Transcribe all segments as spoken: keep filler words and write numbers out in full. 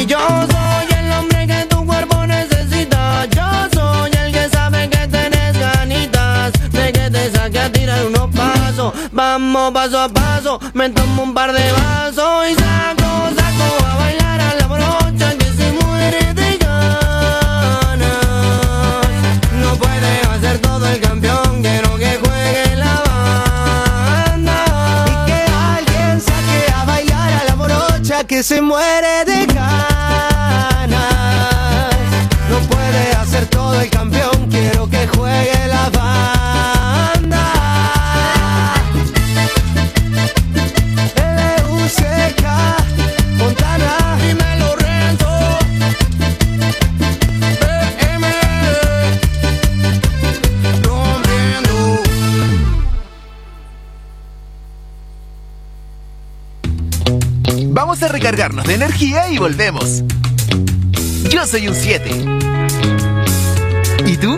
baby. Yo soy el hombre que tu cuerpo necesita. Yo soy el que sabe que tenés ganitas de que te saque a tirar unos pasos. Vamos paso a paso, me tomo un par de vasos y saco, saco a bailar a la brocha que se muere de ganas. No puede hacer todo el campeón, quiero que juegue la banda. Y que alguien saque a bailar a la brocha que se muere de ganas. No puede hacer todo el campeón, quiero que juegue la banda. Montana, dímelo Renzo, B M rompiendo. Vamos a recargarnos de energía y volvemos. Yo soy un siete. ¿Y tú?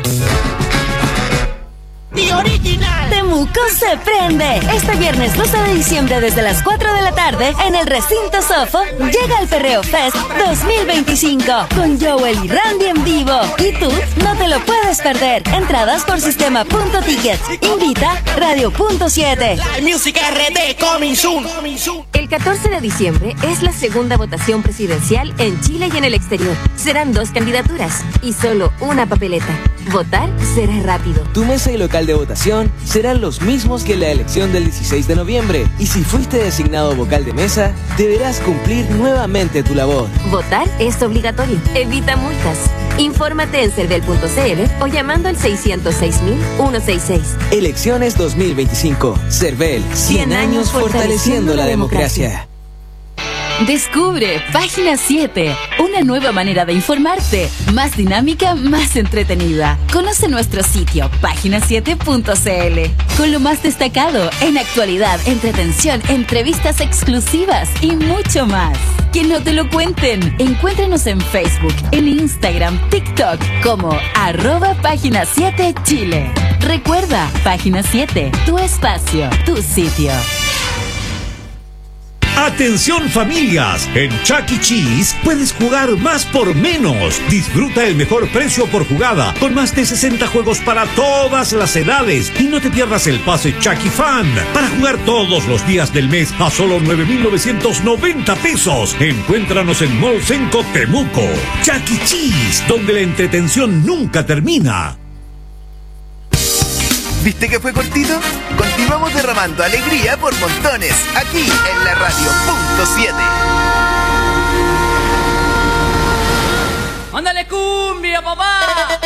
The Original. Temuco se prende. Este viernes doce de diciembre desde las cuatro de la tarde en el recinto Sofo llega el Perreo Fest dos mil veinticinco con Joel y Randy en vivo. Y tú no te lo puedes perder. Entradas por sistema punto tickets. Invita Radio Punto siete. La música R D coming soon. El catorce de diciembre es la segunda votación presidencial en Chile y en el exterior. Serán dos candidaturas y solo una papeleta. Votar será rápido. Tu mesa y local de votación serán los mismos que en la elección del dieciséis de noviembre. Y si fuiste designado vocal de mesa, deberás cumplir nuevamente tu labor. Votar es obligatorio. Evita multas. Infórmate en cervel punto c l o llamando al seiscientos seis mil ciento sesenta y seis. Elecciones dos mil veinticinco. Cervel, cien años fortaleciendo la democracia. Descubre Página siete, una nueva manera de informarte, más dinámica, más entretenida. Conoce nuestro sitio página siete punto c l con lo más destacado en actualidad, entretención, entrevistas exclusivas y mucho más. Que no te lo cuenten. Encuéntranos en Facebook, en Instagram, TikTok como arroba Página siete Chile. Recuerda, Página siete, tu espacio, tu sitio. Atención familias, en Chuck E. Cheese puedes jugar más por menos. Disfruta el mejor precio por jugada, con más de sesenta juegos para todas las edades. Y no te pierdas el pase Chuck E. Fan, para jugar todos los días del mes a solo nueve mil novecientos noventa pesos. Encuéntranos en Mall Senco Temuco. Chuck E. Cheese, donde la entretención nunca termina. ¿Viste que fue cortito? Continuamos derramando alegría por montones, aquí en la Radio Punto siete. ¡Ándale cumbia, papá!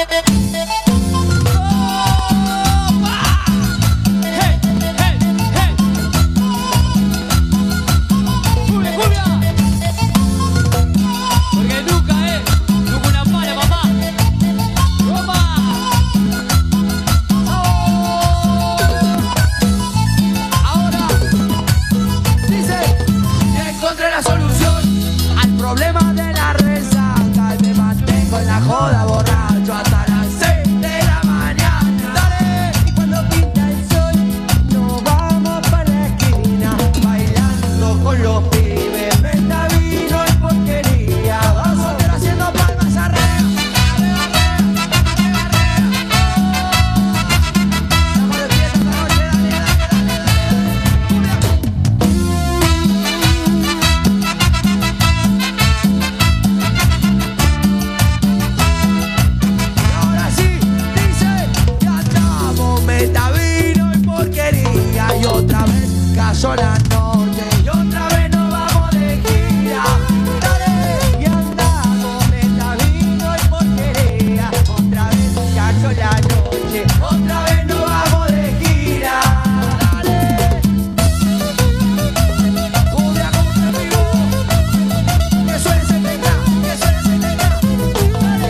Problema de la resaca, me maté con la joda borracho hasta las seis de la mañana. Dale, y cuando pinta el sol, nos vamos para la esquina, bailando con los pibes, venta vino y porquería. Dos solteros haciendo palmas arriba, arriba, arriba, arriba, arriba. Estamos de fiesta esta noche, dale, dale, dale, dale. Meta vino y porquería y otra vez cayó la noche y otra vez nos vamos de gira. Dale, y andamos, meta vino y porquería, otra vez cayó la noche, otra vez nos vamos de gira. Dale, cumbia como un amigo, que suene ese tenga, que suene ese tenga. Dale,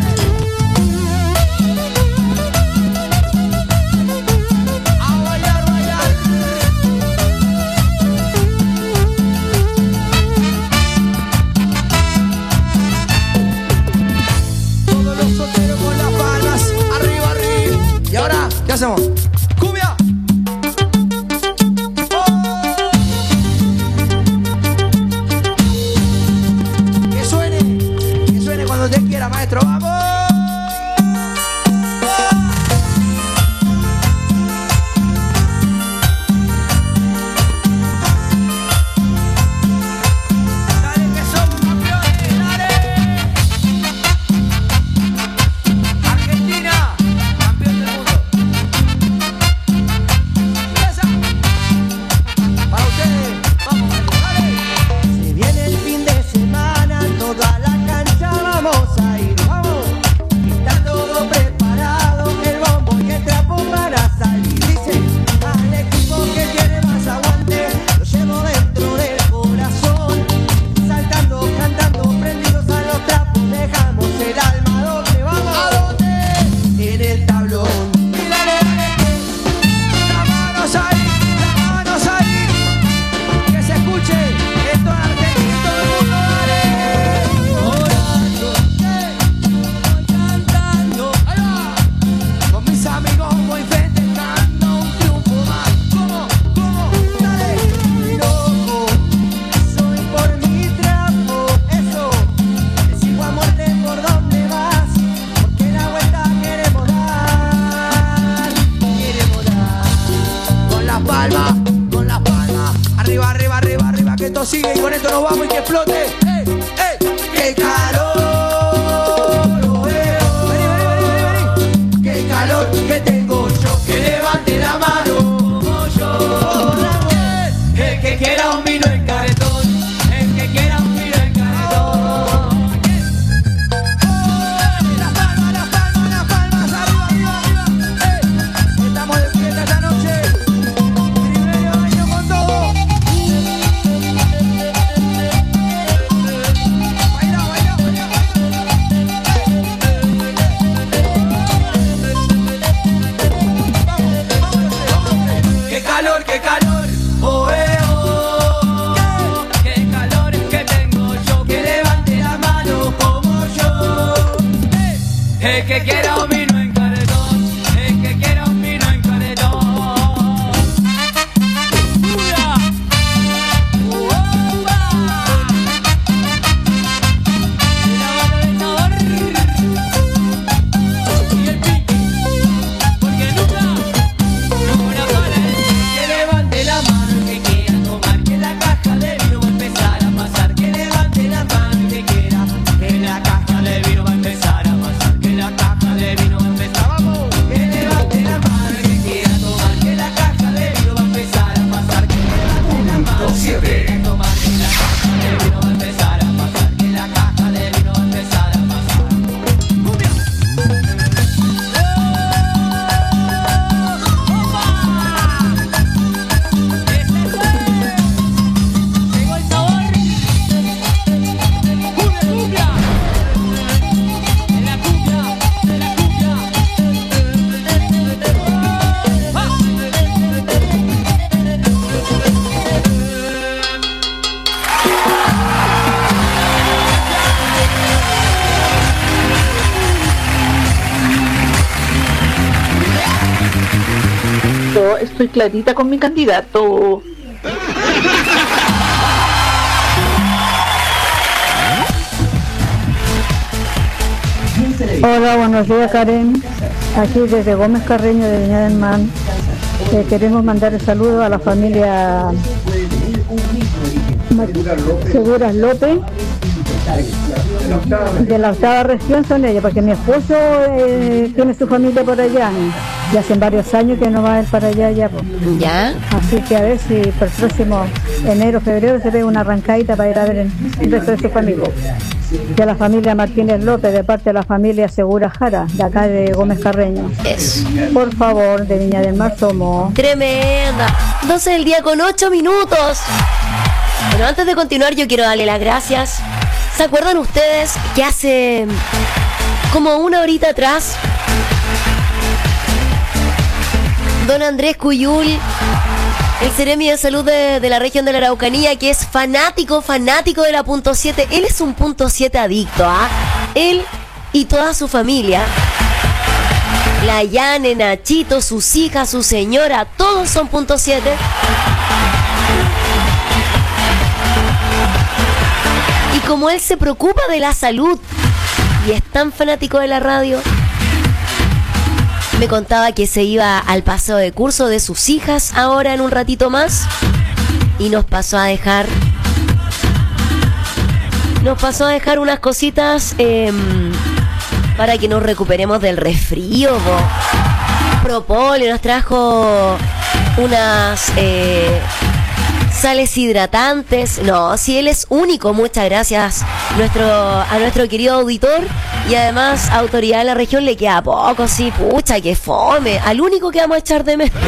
¿qué hacemos? ¡Cumbia! ¡Oh! ¡Que suene! bandera, maestro, vamos. Sigue y con esto nos vamos y que explote. ¡Ey! ¡Ey! ¡Qué calor! Lo veo. Vení, vení, vení, vení. ¡Qué calor que tengo yo! Que levante la mano como yo. El que quiera un vino en caretón. El que quiera un vino en caretón. Las palmas, las palmas, las palmas. Arriba, arriba, arriba. ¡Ey! Estamos de fiesta esta noche. Primero año con todo. ¡Qué calor! ¡Oh, eh, oh! ¡Qué calor es que tengo yo! Que levante la mano como yo. El que quiera un vino en caretón. El que quiera un vino en caretón. ¡Pura! ¡Opa! La mano del sabor. Y el pique. Porque nunca no una sola. Que levante la mano el que quiera tomar, que la caja de vino va a empezar a pasar. Que levante la mano el que quiera, que la caja de vino va a empezar a pasar. Que la caja de vino va a empezar, vamos. Que levante la mano el que quiera tomar, que la caja de vino va a empezar a pasar. Que levante la mano el que quiera tomar, que la caja de vino va a empezar a pasar. Que la caja de vino va a empezar a pasar. ¡Cumbia! Yo estoy clarita con mi candidato. Hola, buenos días, Karen. Aquí desde Gómez Carreño de Viña del Mar. Eh, queremos mandar el saludo a la familia Seguras López de la octava región. Son ellos, porque mi esposo eh, tiene su familia por allá y hace varios años que no va a ir para allá ya. ¿Ya? Así que a ver si por el próximo enero, febrero se ve una arrancadita para ir a ver el resto de su familia. De la familia Martínez López, de parte de la familia Segura Jara, de acá de Gómez Carreño. Eso. Por favor, de Viña del Mar somos. Tremenda. doce del día con ocho minutos. Bueno, antes de continuar yo quiero darle las gracias. ¿Se acuerdan ustedes que hace como una horita atrás don Andrés Cuyul, el Seremi de Salud de, de la región de la Araucanía, que es fanático, fanático de la punto siete? Él es un punto siete adicto, ¿ah? ¿eh? Él y toda su familia. La Yane, Nachito, sus hijas, su señora, todos son punto siete. Y como él se preocupa de la salud y es tan fanático de la radio. Me contaba que se iba al paseo de curso de sus hijas ahora en un ratito más y nos pasó a dejar nos pasó a dejar unas cositas eh, para que nos recuperemos del resfrío. Bo. Propóleo, nos trajo unas eh, sales hidratantes. No, si él es único, muchas gracias nuestro, a nuestro querido auditor. Y además, autoridad de la región le queda poco, sí, pucha, que fome. Al único que vamos a echar de menos.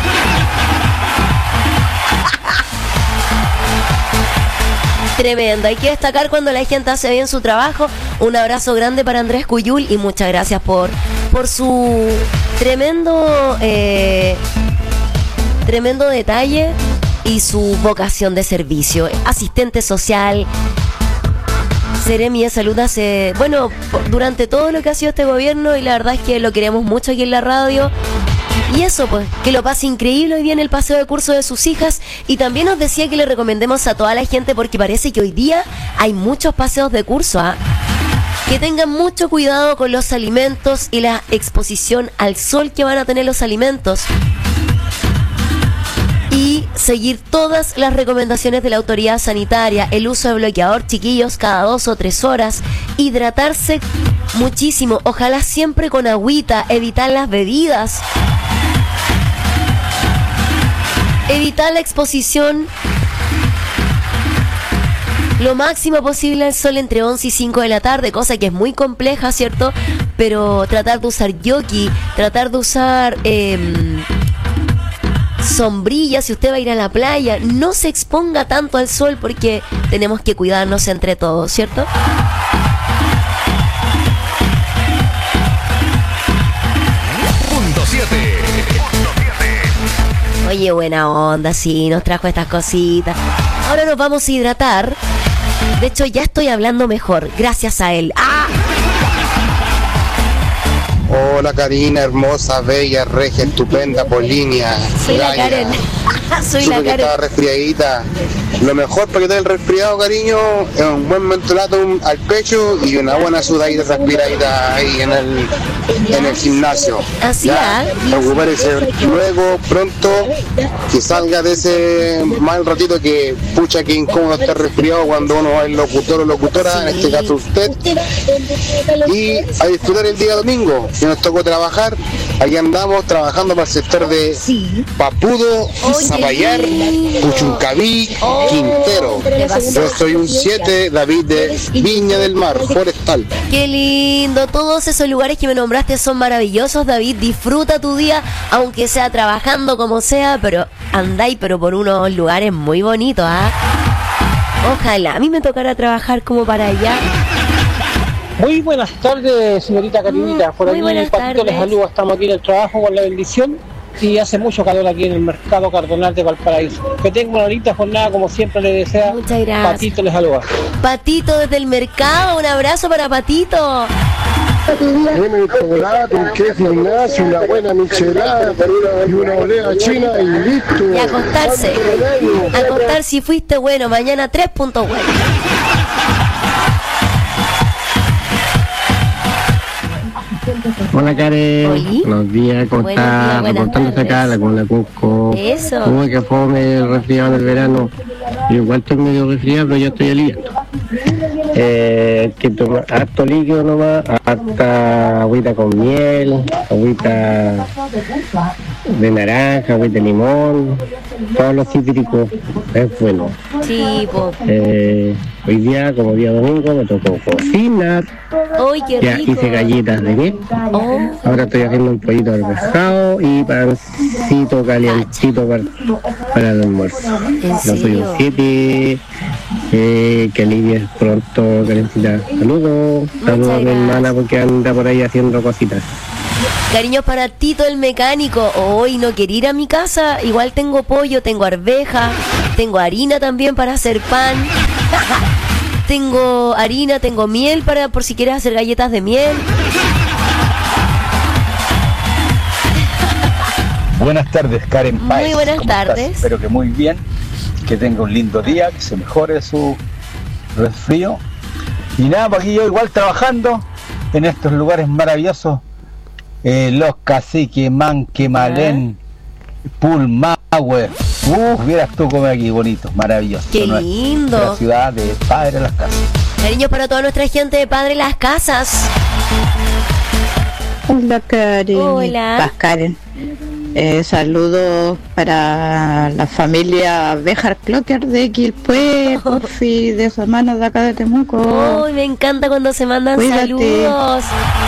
Tremendo, hay que destacar cuando la gente hace bien su trabajo. Un abrazo grande para Andrés Cuyul y muchas gracias por, por su tremendo, eh, tremendo detalle y su vocación de servicio. Asistente social. Seremi de Salud hace, bueno, durante todo lo que ha sido este gobierno, y la verdad es que lo queremos mucho aquí en la radio. Y eso, pues, que lo pase increíble hoy día en el paseo de curso de sus hijas. Y también nos decía que le recomendemos a toda la gente, porque parece que hoy día hay muchos paseos de curso, ¿ah? Que tengan mucho cuidado con los alimentos y la exposición al sol que van a tener los alimentos. Y seguir todas las recomendaciones de la autoridad sanitaria. El uso de bloqueador, chiquillos, cada dos o tres horas. Hidratarse muchísimo. Ojalá siempre con agüita. Evitar las bebidas. Evitar la exposición lo máximo posible al sol entre once y cinco de la tarde. Cosa que es muy compleja, ¿cierto? Pero tratar de usar yoki. Tratar de usar... Eh, sombrilla si usted va a ir a la playa. No se exponga tanto al sol porque tenemos que cuidarnos entre todos, ¿cierto? Punto siete. Oye, buena onda, sí, nos trajo estas cositas. Ahora nos vamos a hidratar. De hecho, ya estoy hablando mejor, gracias a él. ¡Ah! Hola Karina, hermosa, bella, regia, estupenda, Polinia. Soy la Karen. Soy la Karen. Estaba resfriadita. Lo mejor para que te el resfriado, cariño, es un buen mentolato al pecho y una buena sudadita, transpiradita ahí en el, en el gimnasio. Así es. Recupérese luego, pronto, que salga de ese mal ratito que, pucha, que incómodo estar resfriado cuando uno va el locutor o locutora, en este caso usted. Y a disfrutar el día domingo, que nos tocó trabajar. Aquí andamos trabajando para el sector de Papudo, Zapallar, Puchuncaví, Quintero. Yo soy un siete, David de Viña del Mar, Forestal. Qué lindo, todos esos lugares que me nombraste son maravillosos, David. Disfruta tu día, aunque sea trabajando como sea, pero andáis pero por unos lugares muy bonitos, ¿ah? ¿eh? Ojalá a mí me tocara trabajar como para allá. Muy buenas tardes, señorita Carinita. Por Muy aquí, Patito, les saludo. Estamos aquí en el trabajo con la bendición y hace mucho calor aquí en el mercado Cardonal de Valparaíso. Que tenga una bonita jornada, como siempre le desea. Muchas gracias. Patito les saluda. Patito desde el mercado, un abrazo para Patito. Tiene un chocolate, un queso Ignacio, una buena michelada y una olea china y listo. Y acostarse. Acostar si fuiste bueno. Mañana tres puntos buenos. Hola Karen, ¿Oli? buenos días, ¿cómo estás? Reportándose acá, la con la Cusco. Eso. Uy, que fome el resfriado del verano. Yo igual estoy medio resfriado, pero ya estoy aliviando. Eh, hay que tomar harto líquido nomás, harta agüita con miel, agüita de naranja, agüita de limón, todos los cítricos, es bueno. Sí, po. Eh, hoy día, como día domingo, me tocó cocinar. ¡Uy, qué Ya rico! hice galletas de miel. Oh. Ahora estoy haciendo un pollito al pescado y pancito calientito para, para el almuerzo. ¿En No soy serio? un siete, eh, que alivies pronto, Karencita. Saludos, saludos a mi hermana porque anda por ahí haciendo cositas. Cariños para Tito el mecánico. Hoy no quiero ir a mi casa. Igual tengo pollo, tengo arveja, tengo harina también para hacer pan. Tengo harina, tengo miel para por si quieres hacer galletas de miel. Buenas tardes, Karen Páez. Muy buenas ¿Cómo tardes. estás? Espero que muy bien, que tenga un lindo día, que se mejore su resfrío. Y nada, pues aquí yo igual trabajando, en estos lugares maravillosos, eh, Los Caciques, Manque, Malén, Pulmahue. Uf, vieras tú como aquí, bonito, maravilloso. Qué lindo. La ciudad de Padre Las Casas. Cariños para toda nuestra gente de Padre Las Casas. Hola Karen. Hola. Paz, Karen. Eh, saludos para la familia Bejar Clocker de Quilpué, Porfi, de sus hermanos de acá de Temuco. Uy, me encanta cuando se mandan Cuídate. saludos.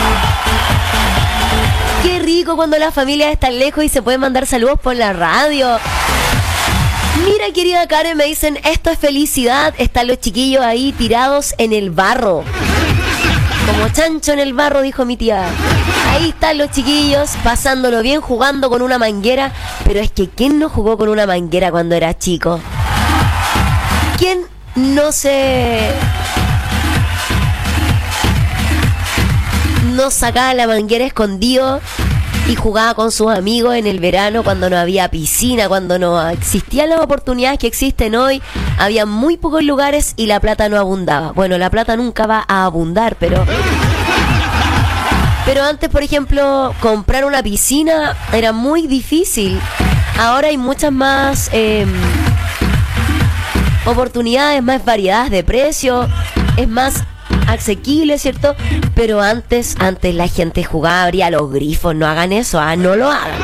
Qué rico cuando las familias están lejos y se pueden mandar saludos por la radio. Mira, querida Karen, me dicen, esto es felicidad. Están los chiquillos ahí tirados en el barro. Como chancho en el barro, dijo mi tía. Ahí están los chiquillos, pasándolo bien, jugando con una manguera. Pero es que, ¿quién no jugó con una manguera cuando era chico? ¿Quién no se... no sacaba la manguera escondido y jugaba con sus amigos en el verano cuando no había piscina, cuando no existían las oportunidades que existen hoy? Había muy pocos lugares y la plata no abundaba. Bueno, la plata nunca va a abundar, pero... Pero antes, por ejemplo, comprar una piscina era muy difícil. Ahora hay muchas más eh, oportunidades, más variedades de precios, es más asequible, ¿cierto? Pero antes, antes la gente jugaba, abría los grifos. No hagan eso, ¿ah? No lo hagan.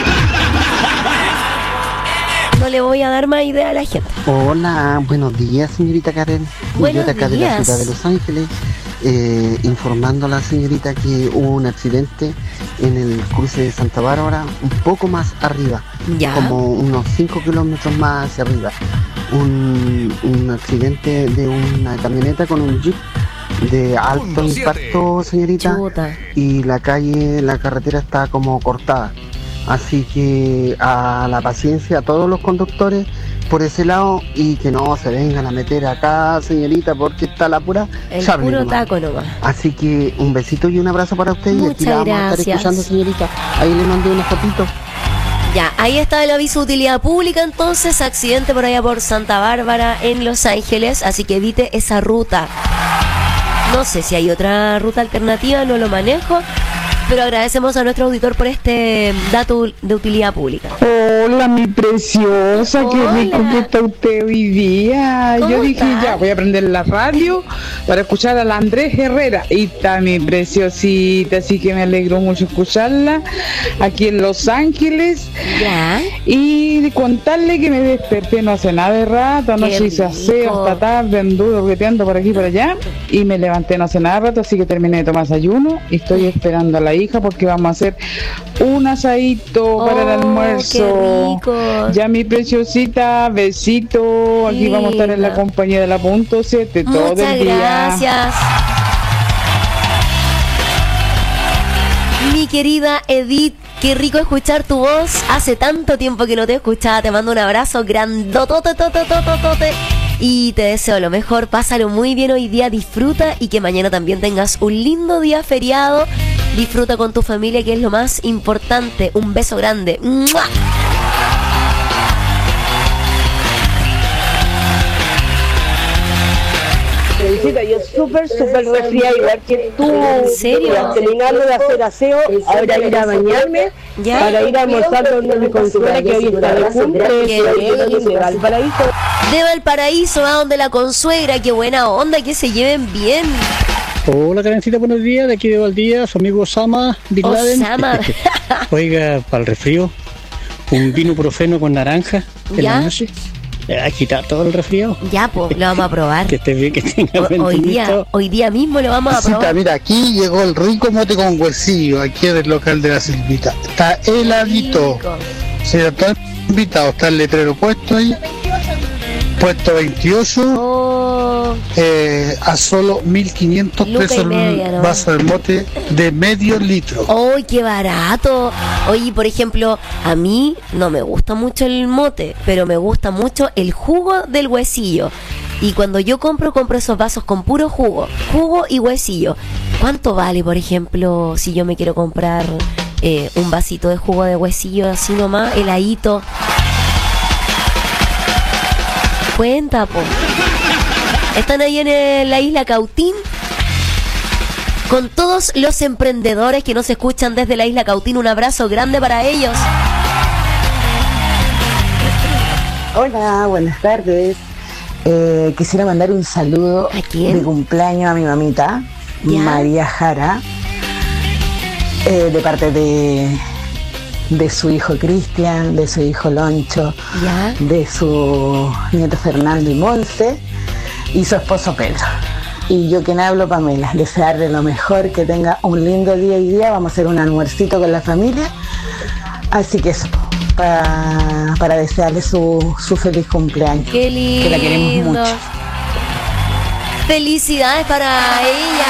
No le voy a dar más idea a la gente. Hola, buenos días, señorita Karen. Buenos Yo de acá días. de la ciudad de Los Ángeles, eh, informando a la señorita que hubo un accidente en el cruce de Santa Bárbara, un poco más arriba, ya, como unos cinco kilómetros más hacia arriba. Un, un accidente de una camioneta con un jeep de alto impacto, señorita. Chuta. Y la calle, la carretera está como cortada. Así que a la paciencia a todos los conductores por ese lado y que no se vengan a meter acá, señorita, porque está la pura El charla puro nomás. taco nomás. Así que un besito y un abrazo para usted. Muchas y aquí la vamos a estar gracias. escuchando, señorita. Ahí le mandé una fotito. Ya, ahí está el aviso de utilidad pública, entonces, accidente por allá por Santa Bárbara en Los Ángeles, así que evite esa ruta. No sé si hay otra ruta alternativa, no lo manejo, pero agradecemos a nuestro auditor por este dato de utilidad pública. Hola, mi preciosa, qué Hola. rico que está usted hoy día. ¿Cómo Yo dije, está? ya, voy a prender la radio para escuchar a la Andrés Herrera. Y está mi preciosita, así que me alegro mucho escucharla aquí en Los Ángeles. Ya. Y contarle que me desperté no hace nada de rato, Qué anoche hice aseo hasta tarde, anduve jugueteando por aquí y por allá. Y me levanté no hace nada de rato, así que terminé de tomar desayuno. Y estoy esperando a la hija porque vamos a hacer un asadito para el Oh, almuerzo. qué rico. Ya mi preciosita, besito. Aquí vamos a estar en la Linda. compañía de la punto siete todo Muchas el día. gracias. Mi querida Edith, qué rico escuchar tu voz. Hace tanto tiempo que no te escuchaba. Te mando un abrazo grandotote, tote, tote, tote. Y te deseo lo mejor. Pásalo muy bien hoy día. Disfruta y que mañana también tengas un lindo día feriado. Disfruta con tu familia, que es lo más importante. Un beso grande. ¡Mua! Felicita, yo súper, súper resfriada, igual que tú. ¿En serio? Terminando de hacer aseo, ahora ir a bañarme, ¿Ya? para ir a almorzar donde mi consuela, que hoy está de cumple, Qué lindo. de Valparaíso. De Valparaíso, va donde la consuegra. Qué buena onda, que se lleven bien. Hola, Karencita, buenos días. De aquí de Valdía, su amigo Osama Bin Laden. Osama. Oiga, para el resfrío, un vino profeno con naranja en ¿Ya? la noche. A quitar todo el resfriado. Ya, pues, lo vamos a probar. Que esté bien, que tenga O- buen hoy día, vinito. hoy día mismo lo vamos a Silvita, probar. mira, aquí llegó el rico mote con huesillo, aquí en el local de la Silvita. Está heladito. Sí, está invitado, está el letrero puesto ahí. Puesto veintiocho. Oh. Eh, a solo mil quinientos Luca y pesos media, el ¿no? vaso de mote de medio litro. ¡Ay, qué barato! Oye, por ejemplo, a mí no me gusta mucho el mote, pero me gusta mucho el jugo del huesillo. Y cuando yo compro, compro esos vasos con puro jugo. Jugo y huesillo. ¿Cuánto vale, por ejemplo, si yo me quiero comprar eh, un vasito de jugo de huesillo así nomás, heladito? Cuenta, po. Están ahí en el- la isla Cautín. con todos los emprendedores que nos escuchan desde la Isla Cautín. Un abrazo grande para ellos. Hola, buenas tardes. Eh, quisiera mandar un saludo de cumpleaños a mi mamita, ¿ya? María Jara, eh, de parte de, de su hijo Cristian, de su hijo Loncho, ¿ya? De su nieto Fernando y Monse, y su esposo Pedro. Y yo quien hablo, Pamela, desearle lo mejor, que tenga un lindo día hoy día. Vamos a hacer un almuercito con la familia, así que eso, para, para desearle su, su feliz cumpleaños. Qué lindo. Que la queremos mucho. Felicidades para ella.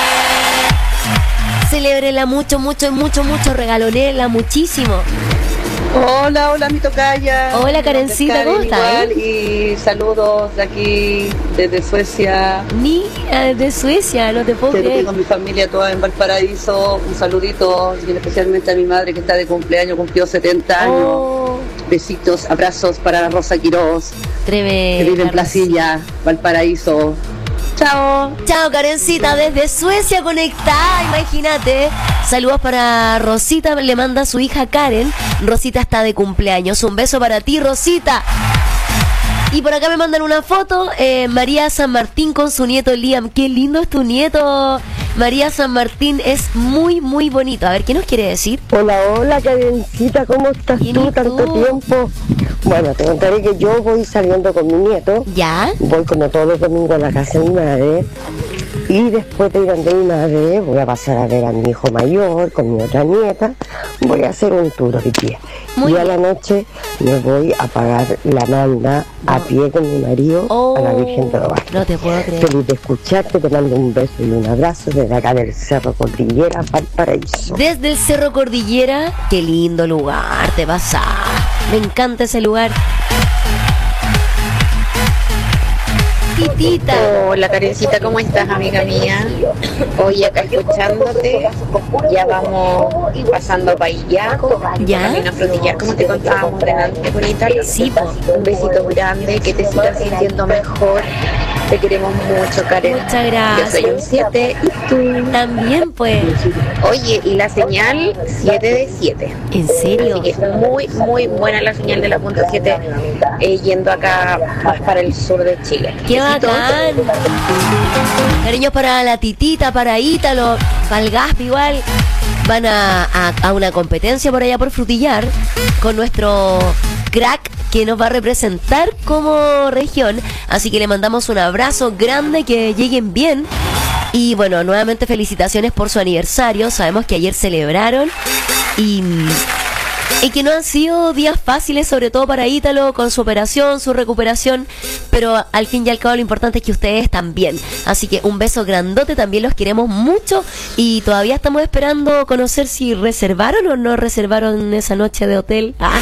Celébrela mucho, mucho, mucho, mucho. Regalonela muchísimo. Hola, hola, mi tocaya. Hola, Karencita, ¿cómo estás? Y saludos de aquí, desde Suecia. Ni uh, de Suecia, no te puedo Quiero creer. con mi familia toda en Valparaíso. Un saludito, y especialmente a mi madre que está de cumpleaños, cumplió setenta años. Oh. Besitos, abrazos para Rosa Quiroz. Tremendo. Que vive en Placilla, Valparaíso. Chao. Chao, Karencita, desde Suecia conectada, imagínate. Saludos para Rosita, le manda a su hija Karen. Rosita está de cumpleaños. Un beso para ti, Rosita. Y por acá me mandan una foto, eh, María San Martín con su nieto Liam. Qué lindo es tu nieto, María San Martín, es muy, muy bonito. A ver, ¿qué nos quiere decir? Hola, hola, Karencita, ¿cómo estás tú? Tanto tiempo. Bueno, te contaré que yo voy saliendo con mi nieto. ¿Ya? Voy como todos los domingos a la casa de mi madre. Y después de ir a mi madre, voy a pasar a ver a mi hijo mayor con mi otra nieta. Voy a hacer un tour hoy día. Muy y a la noche me voy a pagar la manda no. a pie con mi marido oh, a la Virgen de los Barrios. No te puedo creer. Feliz de escucharte, te mando un beso y un abrazo desde acá del Cerro Cordillera, Valparaíso. Desde el Cerro Cordillera, qué lindo lugar te vas a... Me encanta ese lugar. Titita. Hola, Karencita, ¿cómo estás, amiga mía? Hoy acá escuchándote, ya vamos pasando para Illaco, ya camino a Frutillar, como te contábamos delante, bonita. Sí, po. Un besito grande, que te sigas sintiendo mejor. Te queremos mucho, Karen. Muchas gracias. Yo soy un siete y tú también, pues. Oye, y la señal siete de siete. ¿En serio? Así que muy, muy buena la señal de la punto siete, eh, yendo acá más para el sur de Chile. ¡Qué bacán! Cariños para la Titita, para Ítalo, para el Gaspi igual. Van a, a, a una competencia por allá por Frutillar con nuestro crack que nos va a representar como región, así que le mandamos un abrazo grande, que lleguen bien. Y bueno, nuevamente felicitaciones por su aniversario. Sabemos que ayer celebraron y, y que no han sido días fáciles, sobre todo para Ítalo con su operación, su recuperación, pero al fin y al cabo lo importante es que ustedes están bien. Así que un beso grandote, también los queremos mucho y todavía estamos esperando conocer si reservaron o no reservaron esa noche de hotel. Ah.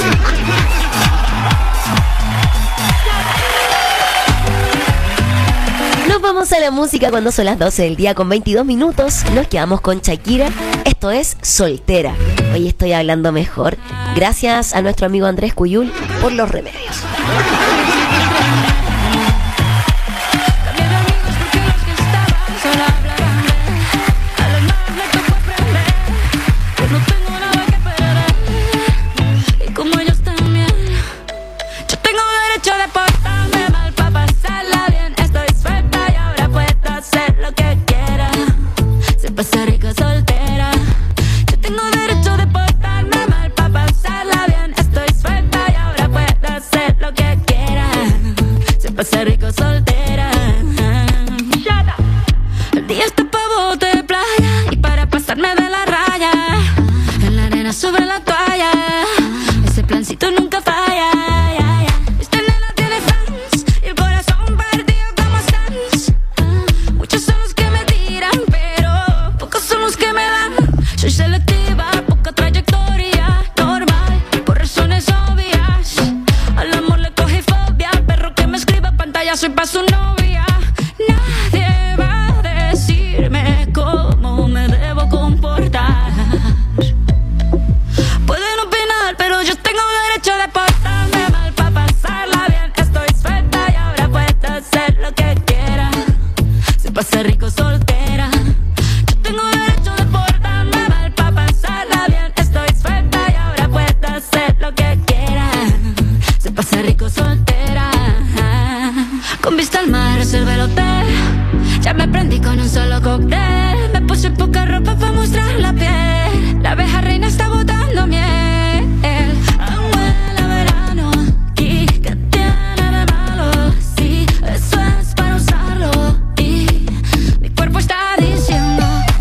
Vamos a la música cuando son las doce del día con veintidós minutos. Nos quedamos con Shakira. Esto es Soltera. Hoy estoy hablando mejor. Gracias a nuestro amigo Andrés Cuyul por los remedios. Pasar rico soltera. Yo tengo derecho de portarme mal pa' pasarla bien. Estoy suelta y ahora puedo hacer lo que quiera. Se pasa rico soltera. El día está pa' bote de playa y para pasarme de la raya. En la arena sobre la toalla. Ese plancito nunca falla. Esta nena tiene fans y el corazón partido como Sans. Muchos son los que me tiran, pero son los que me dan. Soy selectiva, poca trayectoria, normal, por razones obvias. Al amor le cogí fobia, perro que me escriba pantalla, soy pa' su novia. Nadie va a decirme cómo me debo comportar. cóctel. Me puse poca ropa para mostrar la piel. La abeja reina está botando miel. Huele a verano aquí, ¿qué tiene de malo? Sí, eso es para usarlo. Y mi cuerpo está diciendo: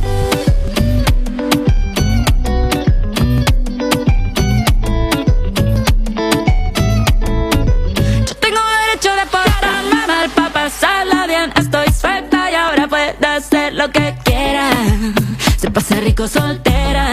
yo tengo derecho de portarme mal pa' pasarla bien. Estoy suelta y ahora puedo hacer lo que quiera. Se pasa rico soltera.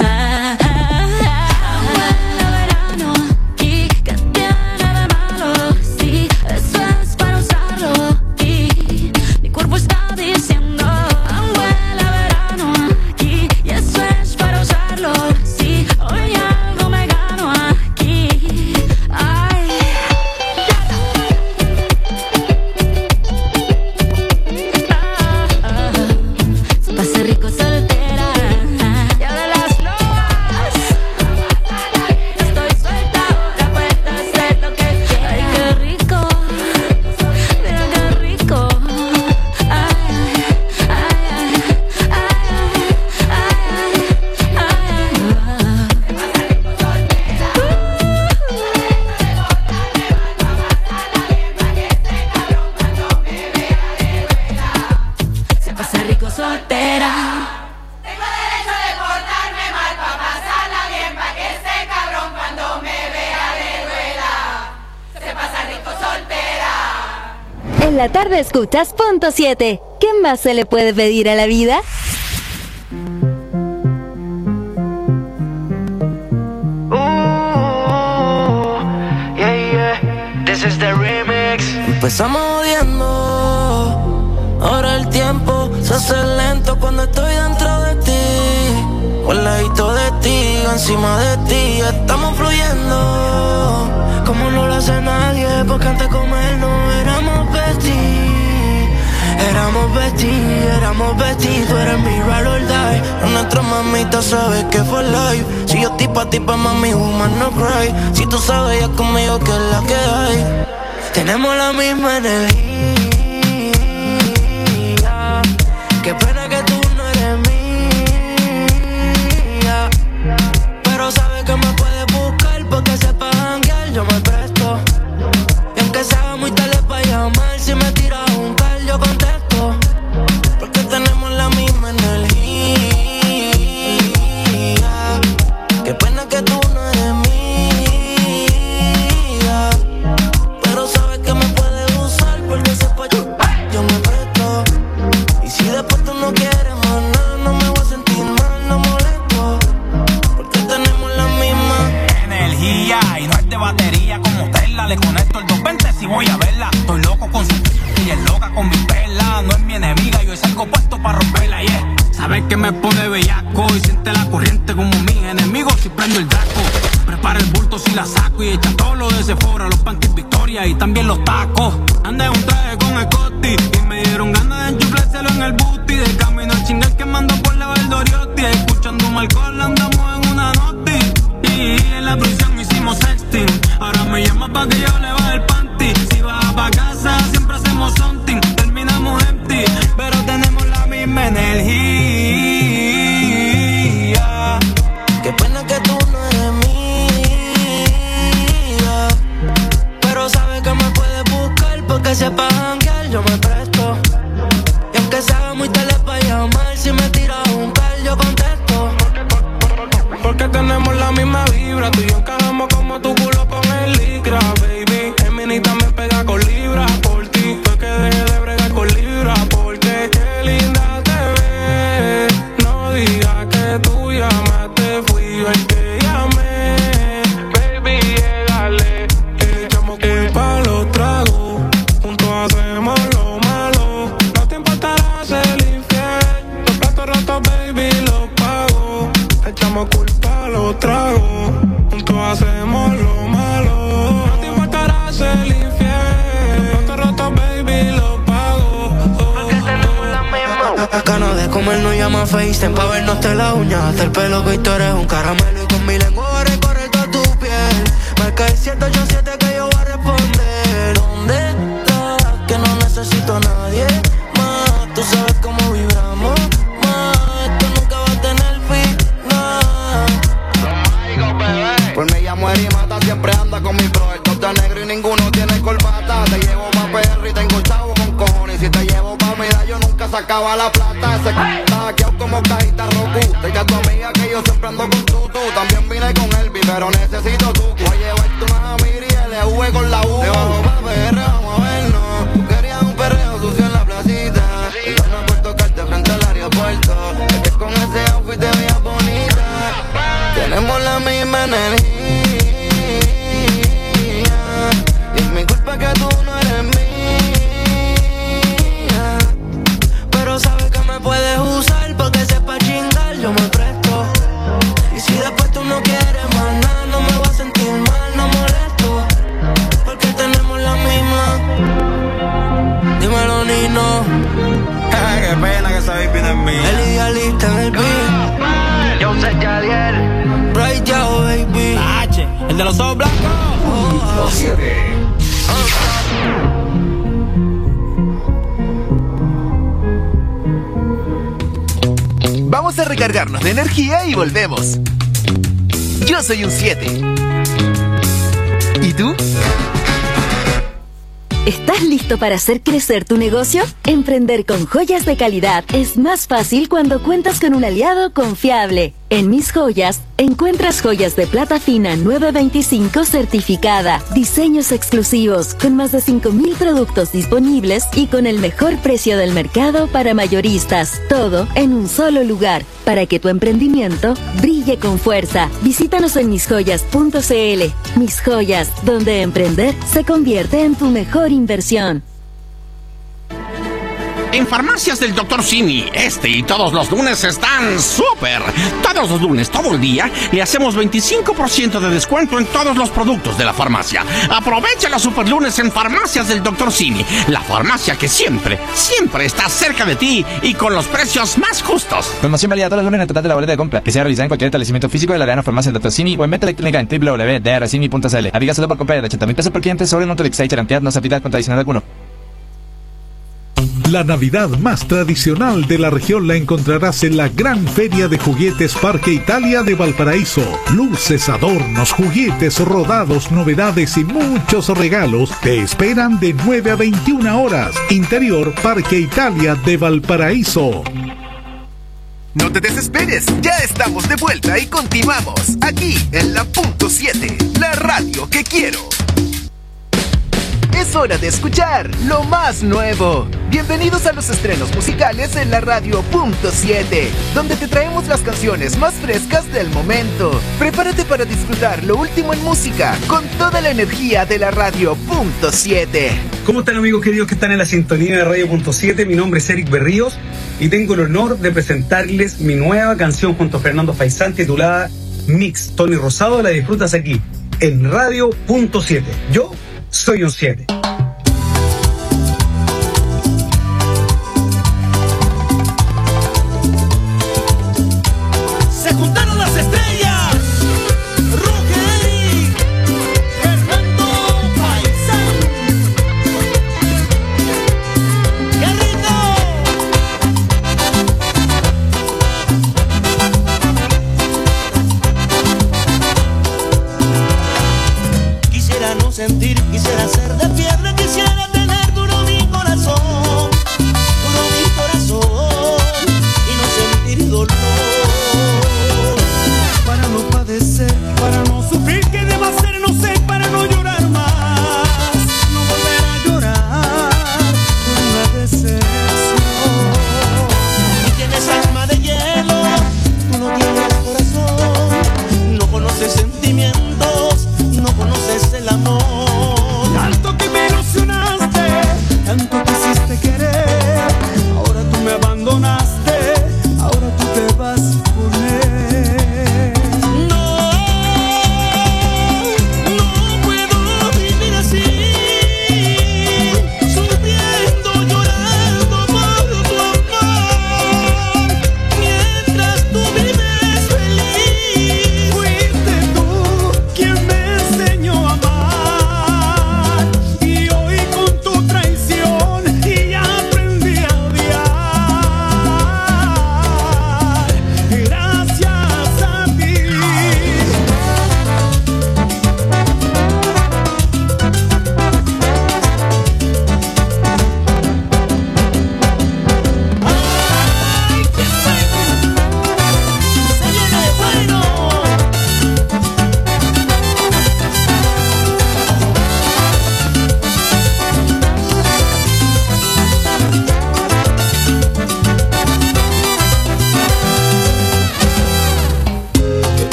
Huele a verano aquí, ¿qué tiene de malo? Sí, eso es para usarlo. Y mi cuerpo está diciendo: huele a verano aquí, y eso es para usarlo. Sí, hoy algo me gano aquí. Ay. Se pasa rico soltera. Y ahora las loas. Estoy suelta, ahora puedo hacer lo que quiera. Ay, qué rico. Mira qué rico. Ay, ay, ay, ay, ay, se pasa rico soltera. Tengo derecho de portarme mal pa' pasarla bien, pa' que ese cabrón cuando me vea le duela. Se pasa rico soltera. En la tarde escuchas punto siete. ¿Qué más se le puede pedir a la vida? Yeah, yeah, this is the remix. Empezamos odiando, ahora el tiempo se hace lento cuando estoy dentro de ti. O al ladito de ti, encima de ti, estamos fluyendo como no lo hace nadie, porque antes de comer no éramos besties. Éramos besties, éramos besties, tú eres mi ride or die. A nuestra mamita sabes que fue live. Si yo estoy pa' ti, pa' mami, woman no cry. Si tú sabes ya conmigo que es la que hay. Tenemos la misma energía. Qué pena que tú no eres mía, pero sabes que me puedes buscar porque sepa janguear, yo me presto. Y aunque sea muy tarde pa' llamar, si me tiras un call yo contesto, porque tenemos la misma energía. Qué pena que tú no eres mía, pero sabes que me puedes usar porque sepa yo, yo me presto. Y si después tú no quieres más nada, no me voy a sentir mal, no molesto, porque tenemos la misma energía. Y no es de batería como Tesla, le conecto el doscientos veinte si voy a verla. Estoy loco con su y es loca con mi perla. No es mi enemiga, yo es algo puesto para romperla, yeah. Sabes que me pone bellaco y siente la corriente como mis enemigos si prendo el draco. Prepara el bulto si la saco y echa todo lo de Sephora, los panties Victoria y también los tacos. Andé un traje con el Coty y me dieron ganas de enchuflárselo en el booty. De camino al chingal quemando por la Valdoriotti, escuchando un alcohol andamos en una noti. Y en la prisión hicimos sexting, ahora me llama pa' que yo le baje el panty. Si vas pa' casa siempre hacemos something, terminamos empty, pero tenemos la misma energía. Qué pena que tú no eres mía, pero sabes que me puedes buscar porque sepa janguear, yo me presto. Y aunque sea muy tarde pa' llamar, si me tiras un call yo contesto, porque tenemos la misma vibra. Tú y yo encajamos como tu culo con el licra, baby. El mini también pega con libra por ti. Fue que dejé de bregar con libra porque qué linda te ves. No digas que tú llamaste, fui yo el que llamé. Baby, llegale, echamos culpa a los tragos, juntos hacemos lo malo. No te importará ser infiel, los platos rotos, baby, los pago. Echamos culpa a los tragos, juntos hacemos lo malo. No te importará ser infiel, los platos rotos, baby, los pago. Porque tenemos la misma. Ganas de comer no llama FaceTime pa' vernos de la uña, hasta el pelo que tú eres un caramelo. Y con mi lengua voy a recorrer toda tu piel. Marca el siete ocho siete que yo voy a responder. ¿Dónde estás? Que no necesito a nadie más. Tú sabes cómo vibramos. sacaba la plata. Se queda hackeado como cajita Roku. Te a tu amiga que yo siempre ando con tu, tú. También vine con Elvis, pero necesito tu. Voy a llevarte una Amiri y L V con la U. Te bajo pa' P R, vamos a vernos. Tú querías un perreo sucio en la placita. Y yo no puedo tocarte frente al aeropuerto. Es que con ese outfit te veías bonita. Tenemos la misma energía. Y es mi culpa que tú no eres mía. Pero sabes que me puedes usar porque sepa chingar, yo me presto. Y si después tú no quieres más nada, no me voy a sentir mal, no molesto. Porque tenemos la misma. Dímelo, Nino. Qué pena que esa baby no es mía. El idealista en el beat. Yo sé Yadiel. Bright Yao, baby. La H, el de los ojos blancos. Punto siete. Vamos a recargarnos de energía y volvemos. Yo soy un siete. ¿Y tú? ¿Estás listo para hacer crecer tu negocio? Emprender con joyas de calidad es más fácil cuando cuentas con un aliado confiable. En Mis Joyas, encuentras joyas de plata fina nueve veinticinco certificada, diseños exclusivos, con más de cinco mil productos disponibles y con el mejor precio del mercado para mayoristas. Todo en un solo lugar, para que tu emprendimiento brille con fuerza. Visítanos en mis joyas punto c l. Mis Joyas, donde emprender se convierte en tu mejor inversión. En Farmacias del doctor Simi, este y todos los lunes están súper. Todos los lunes, todo el día, le hacemos veinticinco por ciento de descuento en todos los productos de la farmacia. Aprovecha los super lunes en Farmacias del doctor Simi, la farmacia que siempre, siempre está cerca de ti y con los precios más justos. Promoción válida todos los lunes en el total de la boleta de compra, que sea realizada en cualquier establecimiento físico de la Arena Farmacia del doctor Simi o en venta electrónica en w w w punto d r simi punto c l. Aviga solo por compra de ochenta mil pesos por cliente sobre un Autolix y garantía no se aplica con tradicional alguno. La Navidad más tradicional de la región la encontrarás en la Gran Feria de Juguetes Parque Italia de Valparaíso. Luces, adornos, juguetes, rodados, novedades y muchos regalos te esperan de nueve a veintiuna horas. Interior Parque Italia de Valparaíso. No te desesperes, ya estamos de vuelta y continuamos aquí en la punto siete, la radio que quiero. Es hora de escuchar lo más nuevo. Bienvenidos a los estrenos musicales en la radio punto siete, donde te traemos las canciones más frescas del momento. Prepárate para disfrutar lo último en música con toda la energía de la radio punto siete. ¿Cómo están, amigos queridos que están en la sintonía de radio punto siete? Mi nombre es Eric Berríos y tengo el honor de presentarles mi nueva canción junto a Fernando Faisán titulada Mix. Tony Rosado, la disfrutas aquí en radio punto siete. Yo soy un siete. Se juntaron las estrellas. Roger, Fernando Faisán. ¡Qué rico! Quisiera no sentir, quisiera ser de piedra, quisiera tener duro mi corazón, duro mi corazón, y no sentir dolor. Para no padecer, para no sufrir, ¿qué debo hacer? No sé, para no llorar más, no volver a llorar por una decepción. Y tienes alma de hielo, tú no tienes corazón, no conoces sentimientos, no conoces el amor.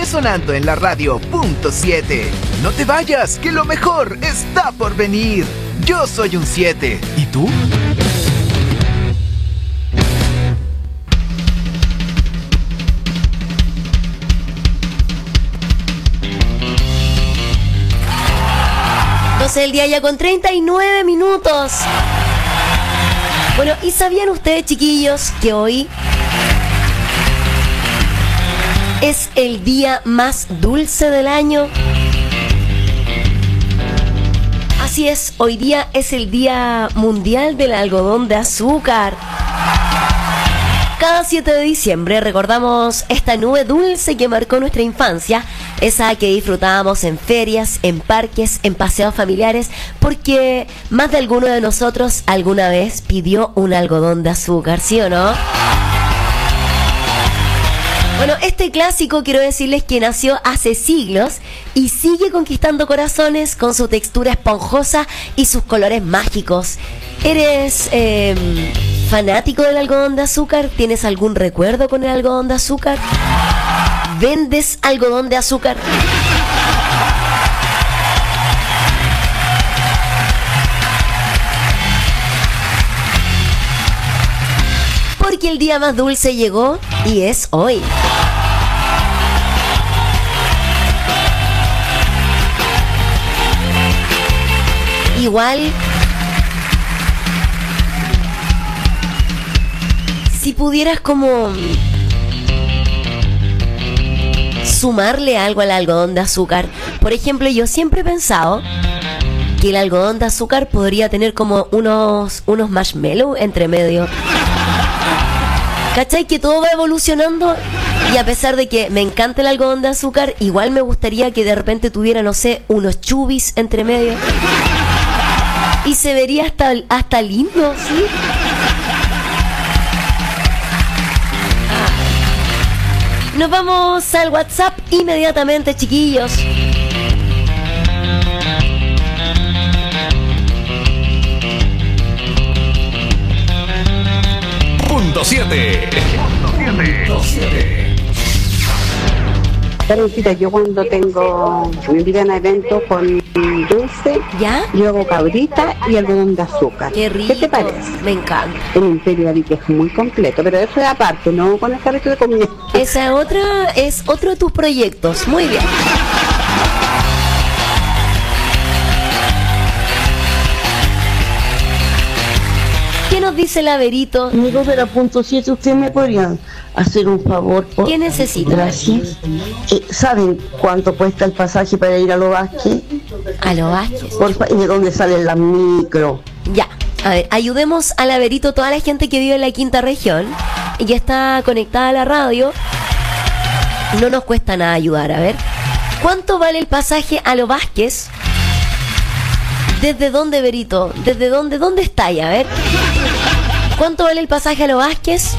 sonando en la radio punto siete. No te vayas, que lo mejor está por venir. Yo soy un siete. ¿Y tú? doce del día ya con treinta y nueve minutos. Bueno, ¿y sabían ustedes, chiquillos, que hoy es el día más dulce del año? Así es, hoy día es el Día Mundial del Algodón de Azúcar. Cada siete de diciembre recordamos esta nube dulce que marcó nuestra infancia, esa que disfrutábamos en ferias, en parques, en paseos familiares, porque más de alguno de nosotros alguna vez pidió un algodón de azúcar, ¿sí o no? Bueno, este clásico quiero decirles que nació hace siglos y sigue conquistando corazones con su textura esponjosa y sus colores mágicos. ¿Eres eh, fanático del algodón de azúcar? ¿Tienes algún recuerdo con el algodón de azúcar? ¿Vendes algodón de azúcar? Porque el día más dulce llegó y es hoy. Igual, si pudieras como sumarle algo al algodón de azúcar, por ejemplo, yo siempre he pensado que el algodón de azúcar podría tener como unos, unos marshmallows entre medio. ¿Cachai? Que todo va evolucionando y a pesar de que me encanta el algodón de azúcar, igual me gustaría que de repente tuviera, no sé, unos chubis entre medio. Y se vería hasta, hasta lindo, ¿sí? Ah. Nos vamos al WhatsApp inmediatamente, chiquillos. Punto siete. Punto siete. Carolita, yo cuando tengo, me invitan a eventos con dulce, ¿ya? Yo hago cabrita y algodón de azúcar. Qué rico. ¿Qué te parece? Me encanta. El imperio de Arica es muy completo, pero eso es aparte, no con el carrito de comida. Esa otra es otro de tus proyectos. Muy bien. ¿Qué nos dice el Averito? Amigos de la punto siete, ¿ustedes me podrían hacer un favor? Por... ¿Qué necesita? Gracias. Eh, ¿Saben cuánto cuesta el pasaje para ir a Los Vázquez? ¿A Los Vázquez? Porfa, ¿y de dónde salen las micro? Ya, a ver, ayudemos al Averito, toda la gente que vive en la quinta región y que está conectada a la radio. No nos cuesta nada ayudar, a ver. ¿Cuánto vale el pasaje a Los Vázquez? ¿Desde dónde, Verito? ¿Desde dónde? ¿Dónde está ahí? A ver. ¿Cuánto vale el pasaje a Los Vázquez?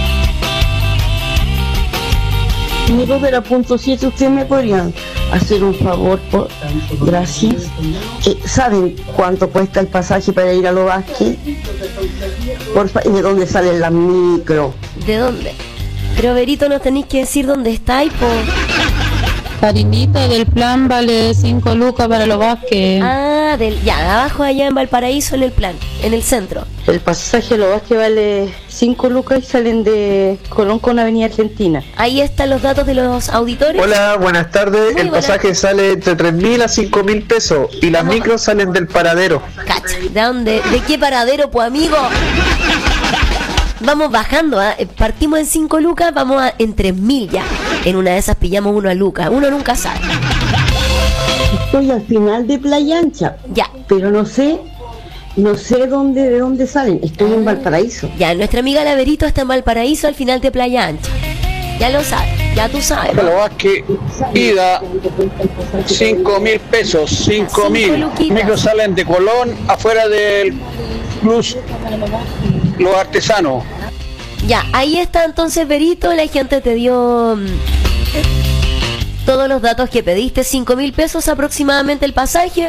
Amigos de la punto siete, ¿ustedes me podrían hacer un favor? Por... Gracias. Eh, ¿Saben cuánto cuesta el pasaje para ir a Los Vázquez? Porfa, ¿y de dónde salen las micro? ¿De dónde? Pero, Verito, nos tenéis que decir dónde estáis, po. Carinita, del plan vale cinco lucas para Los Vázquez. Ah, del, ya, de abajo allá en Valparaíso, en el plan, en el centro. El pasaje a Los Vázquez vale cinco lucas y salen de Colón con Avenida Argentina. Ahí están los datos de los auditores. Hola, buenas tardes. Muy el buenas. pasaje sale entre tres mil a cinco mil pesos y las Vamos. micros salen del paradero. Cacha, ¿de dónde? ¿De qué paradero, pues, amigo? Vamos bajando, ¿eh? Partimos en cinco lucas, vamos a, en tres mil ya. En una de esas pillamos uno a lucas, uno nunca sabe. Estoy al final de Playa Ancha. Ya. Pero no sé, no sé dónde, de dónde salen. Estoy en Valparaíso. Ya, nuestra amiga Laverito está en Valparaíso al final de Playa Ancha. Ya lo sabes, ya tú sabes. Los Vázquez, ida cinco mil pesos, cinco mil. Micros salen de Colón, afuera del Plus Los Artesanos. Ya, ahí está entonces, Verito, la gente te dio mm, todos los datos que pediste, cinco mil pesos aproximadamente el pasaje.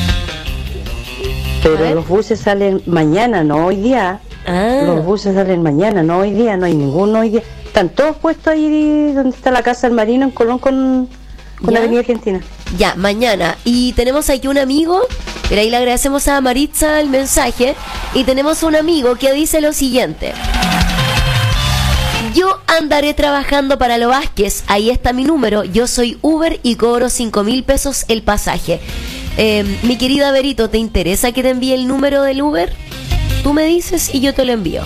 Pero los buses salen mañana, no hoy día. Ah. Los buses salen mañana, no hoy día, no hay ninguno hoy día. Están todos puestos ahí donde está la Casa del Marino, en Colón, con, con la Avenida Argentina. Ya, mañana. Y tenemos aquí un amigo, pero ahí le agradecemos a Maritza el mensaje. Y tenemos un amigo que dice lo siguiente: yo andaré trabajando para Lo Vázquez, ahí está mi número, yo soy Uber y cobro cinco mil pesos el pasaje. Eh, mi querida Berito, ¿te interesa que te envíe el número del Uber? Tú me dices y yo te lo envío.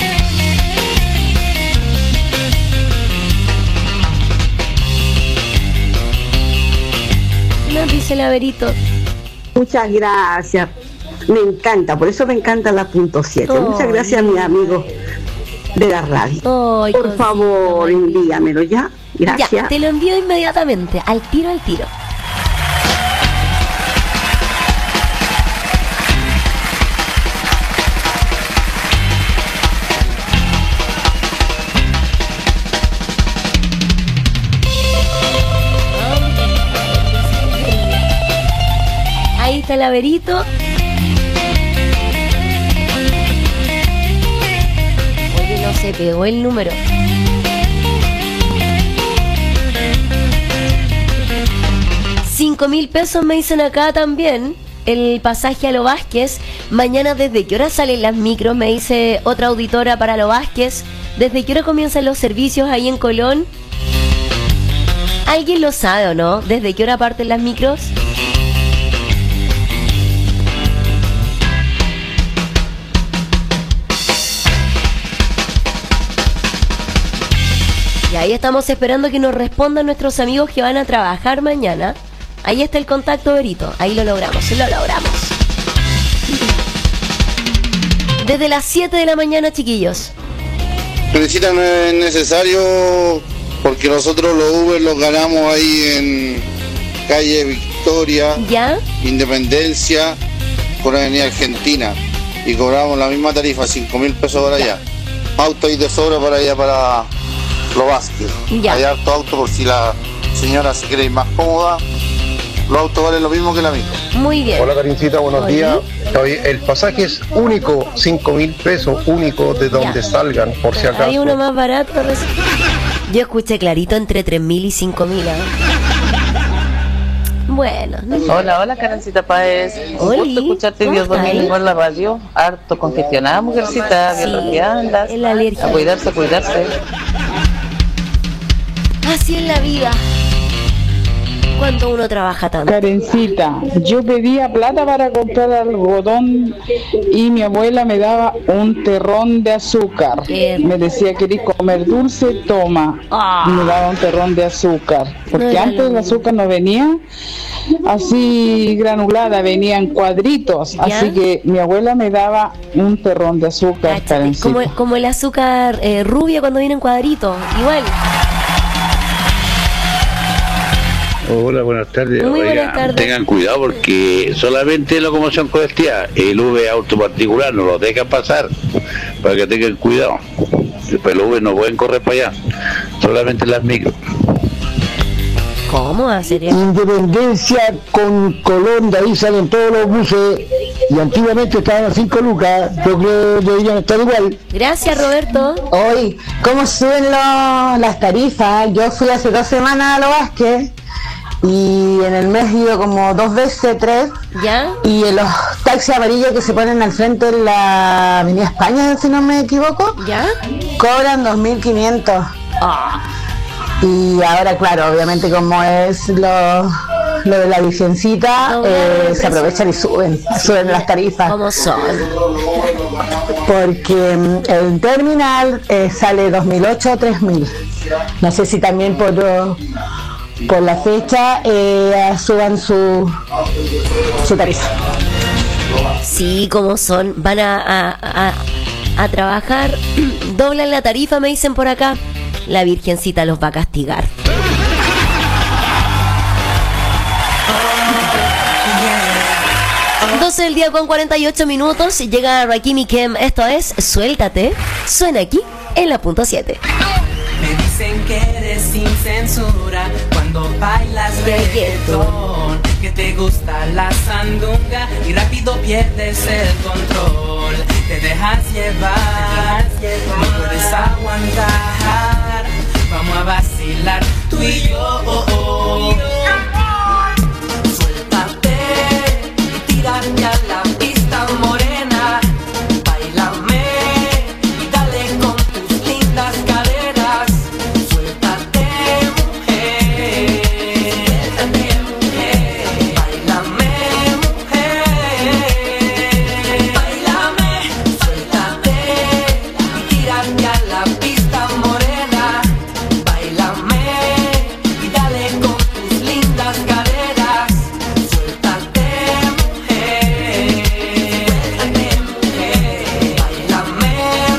¿Qué dice la Berito? Muchas gracias. Me encanta, por eso me encanta la punto siete. Oh, Muchas gracias, mi amigo de la radio. Oh, por cosita, favor, envíamelo ya. Gracias. Ya, te lo envío inmediatamente, al tiro, al tiro. Ahí está el Averito. Oye, no se pegó el número. Cinco mil pesos me dicen acá también. El pasaje a Lo Vázquez. Mañana, ¿desde qué hora salen las micros? Me dice otra auditora para Lo Vázquez. ¿Desde qué hora comienzan los servicios ahí en Colón? ¿Alguien lo sabe o no? ¿Desde qué hora parten las micros? Y ahí estamos esperando que nos respondan nuestros amigos que van a trabajar mañana. Ahí está el contacto, Berito. Ahí lo logramos, lo logramos. Desde las siete de la mañana, chiquillos. Felicita, no es necesario porque nosotros los Uber los ganamos ahí en calle Victoria, ¿ya? Independencia, por Avenida Argentina. Y cobramos la misma tarifa, cinco mil pesos para allá. Auto y de sobra para allá, para Lo Vázquez. Ya. Hay harto auto por si la señora se quiere ir más cómoda. Los autos valen lo mismo que la micro. Muy bien. Hola, Karincita, buenos Oye. días. Oye, el pasaje es único, cinco mil pesos, único de donde Ya. salgan, por si acaso. Hay uno más barato. Yo escuché clarito entre tres mil y cinco mil. ¿eh? Bueno. No sé. Hola, hola, Karancita Páez. Un gusto escucharte Dios domingo en la radio. Harto congestionada, mujercita. Bien Sí, resfriada andas. el alergia. A cuidarse, a cuidarse. Así es la vida. Cuando uno trabaja tanto. Karencita, yo pedía plata para comprar algodón y mi abuela me daba un terrón de azúcar. Me decía, ¿querés comer dulce? Toma. Y me daba un terrón de azúcar. Porque No, antes no, el no. azúcar no venía así granulada, venía en cuadritos. ¿Ya? Así que mi abuela me daba un terrón de azúcar, Karencita. Como, como el azúcar eh, rubia cuando viene en cuadritos. Igual. Hola, buenas tardes. Muy Oiga, buenas tardes. tengan cuidado porque solamente locomoción colectiva, el V auto particular no lo dejan pasar, para que tengan cuidado. Después los V no pueden correr para allá, solamente las micros. ¿Cómo hacer eso? Independencia con Colón, de ahí salen todos los buses y antiguamente estaban a cinco lucas, yo creo que deberían estar igual. Gracias, Roberto. Hoy, ¿cómo suben lo- las tarifas? Yo fui hace dos semanas a Lo Vázquez y en el mes he ido como dos veces, tres. ¿Ya? Y en los taxis amarillos que se ponen al frente en la Avenida España, si no me equivoco, ¿ya? Cobran dos mil quinientos. Y ahora, claro, obviamente como es lo, lo de la virgencita, eh, se aprovechan y suben, suben las tarifas. ¿Cómo son? Porque mm, el terminal eh, sale dos mil ocho o tres mil. No sé si también por, oh, por la fecha eh, suban su, su tarifa. Sí, como son. Van a, a, a, a trabajar, doblan la tarifa, me dicen por acá. La virgencita los va a castigar. doce del día con cuarenta y ocho minutos. Llega Rakim y Kem. Esto es Suéltate. Suena aquí en la punto siete. Me dicen que eres sin censura cuando bailas reggaetón, que te gusta la sandunga y rápido pierdes el control. Te dejas llevar, no puedes aguantar vamos a vacilar tú y yo. Suéltate y tírate a la pista morena. Báilame y dale con tus lindas caderas. Suéltate, mujer. Suéltate, mujer. Báilame, mujer. Báilame, suéltate y tírate a la pista morena. Báilame y dale con tus lindas caderas. Suéltate, mujer. Suéltate, mujer. Báilame,